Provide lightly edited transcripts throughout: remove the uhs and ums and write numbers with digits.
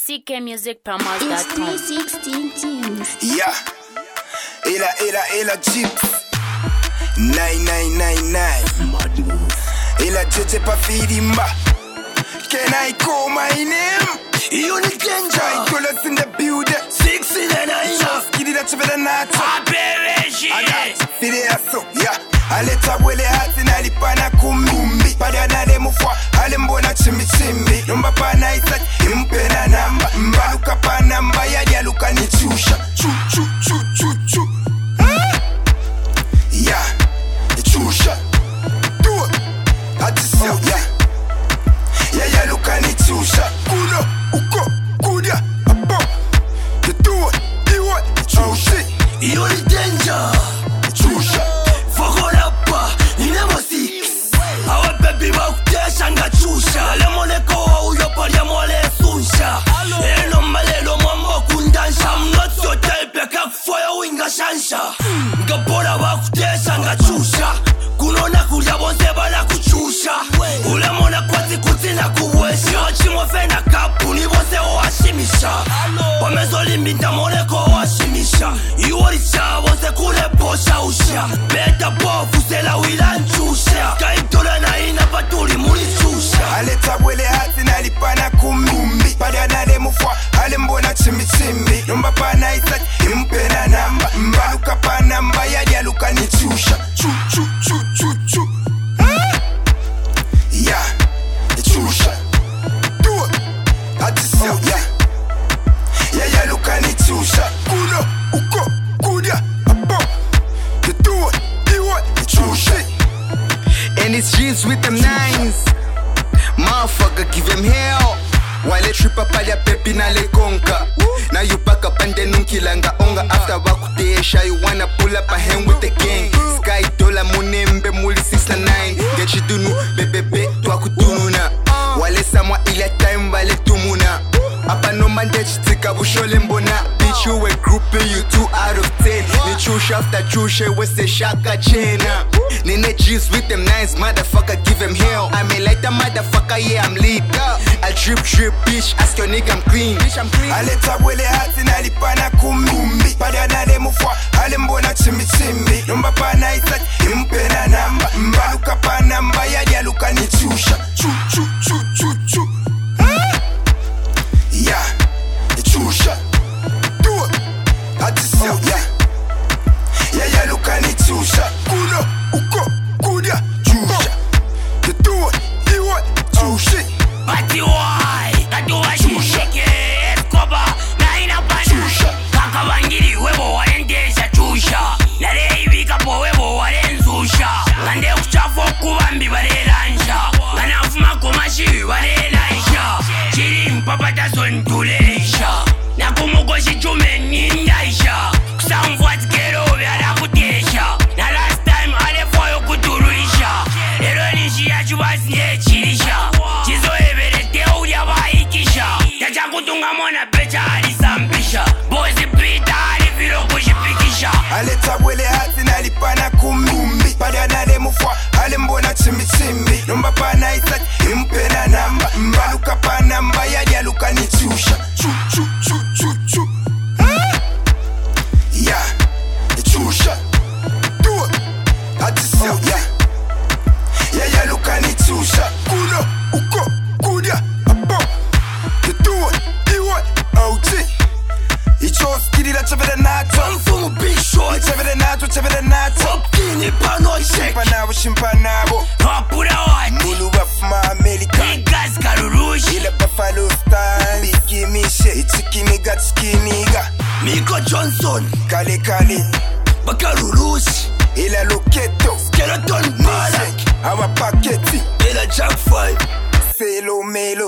ckmusicpromos.com. It's 316 tunes. Yeah, ila chips 9999 ila jeje pa firimba. Can I call my name? Unit Danger. Try colors in the building. 6 in the night. Skiddy that you better not. Abereshi. Fide so, yeah. Aleta wele hati na lipana kumbi. Pada na le mufwa, ale mbona chimbi chimbi. Nomba pa na isa, impe na namba. Mbaluka pa namba, ya luka ni chusha. Chu. Yeah, chusha. Do it. Hati so, yeah. Ya luka ni chusha. Kuno, uko, kudia, apo. You do it, you what? Chusha. Unit Danger. Chusha. Fokorapa, inemo 6. Awa baby wakutesha nga chusha. Lemoneko wa uyo palia mwale sunsha. Eno malelo mwambo kundansha. I'm not so type ya kakufoya winga shansha. Ngapora wakutesha nga chusha. Kunona kulia bonse bala kuchusha. Ulemona kwati kutina kuwesha. Wachimwa fena kapu ni bonse oashimisha. Wamezolimbi moneko oashimisha. Iworisha bonse kule posha usha. Beta bofu sela wila nchusha. Kaitola na ina patuli muli chusha. Aleta wele hati na lipana kumbi. Pada na le mufwa, ale mbona chimbi chimbi. Nomba pa na isa, impe na namba. Mbaluka pa namba, ya luka ni chusha. Chu. Yeah, chusha. Do it. Hati so, yeah. Ya luka ni chusha. Kuno, uko, kudia, apo. You do it, you what? Chusha. And it's G's with them nines. Motherfucker, give him hell. While they trip up all your pepi na le conca. Now you back up and then unkilanga onga. After wakutesha, you wanna pull up a hand with the gang. Sky dola munembe muli 6 9. Get you dunu, bebebe, twakudunu na. Wale samwa ila time wale tumuna. Apa no man de chitika bushole mbona. Bitch you a groupie, you 2 out of 10. Ni chusha after chusha, we say shaka chena. Nene G's with them nines, motherfucker, give him hell. I'm a lighter motherfucker, yeah I'm lit. I drip, bitch, ask your nigga I'm clean. Aleta wele hati na lipana kumbi. Pada na le mufwa, ale mbona chimbi chimbi. Nomba pa na isa, impe na namba. Mbaluka pa namba, ya luka ni chusha. Chu. Yeah, chusha. Do it. Hati so, yeah. Ya luka ni chusha. Kuno, uko, kudia, chusha. You do it, you what? Chusha. Bati wai, tatuwa shishike Escoba, na ina pana Kaka wangiri webo warendesha chusha Nare ibika po webo warenzusha Ngande kuchafo kubambi warelansha Nganafuma kumashi warelansha Chiri mpapata zontulesha Nakumukoshi chume nindaisha Kusamfuati kero vyara kutesha Na last time alefoyo kuturuisha Ero nishi ya chubasi nechirisha Chizo kutunga mwana pecha alisambisha Bozi pita alifiro kushipikisha Aleta wele hati na lipana kumbi. Pada na le mufwa, ale mbona chimbi chimbi. Nomba pa na isa, impe na namba. Mbaluka pa namba, ya luka ni chusha. Chu. Yeah, chusha. Do it. Hati so, yeah. Ya luka ni chusha. Kuno, uko, kudia, apo. You do it, you what? OG. Icho skiddy that chavere nacho. I'm from a big short. Chavere nacho. Opini pano shake. Shimpanabo. Papura wati. Mulu bafuma America. Niggas karurushi. Ile Buffalo Stars. Biggie Mishe. Itchikiniga. Miko Johnson. Kale. Bakarurushi. Ile Loketo. Skeleton Malak. Our Packeti. Ile Jack 5. Felo Melo.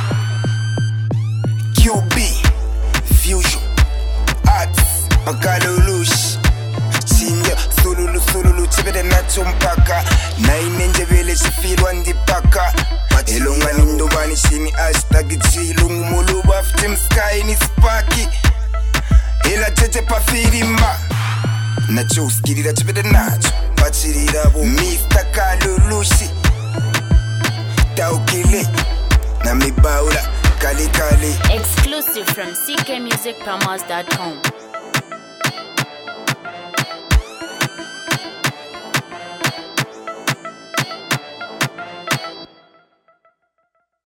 QB. Fusion. Arts. Bakalulush. Chinya. Sululu. Chibede nacho mpaka. Na inenje vele shifirwa ndipaka. Elonga nindobani shini hashtag chilungu. Mulu baf Team Sky ni spaki. Ela jeje pa firimba. Nacho skidira chibede nacho. Pachirira bo Mr. Kalulushi. Taukile. Na mibaula. kali kali. Exclusive from ckmusicpromos.com.